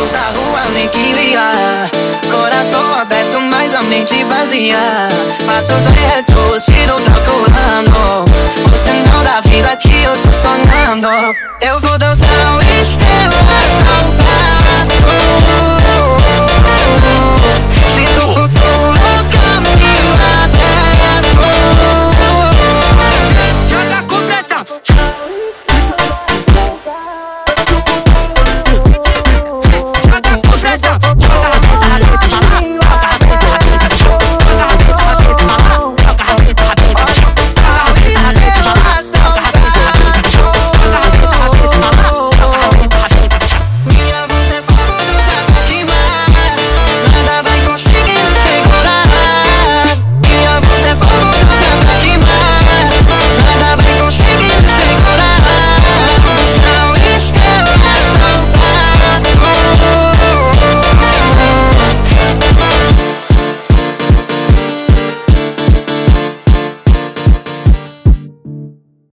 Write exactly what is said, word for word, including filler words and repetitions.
luz da rua nem que ligar. Coração aberto, mas a mente vazia. Passos retos, tiro calculando o sinal da vida que eu tô sonhando. Eu vou dançar o estrela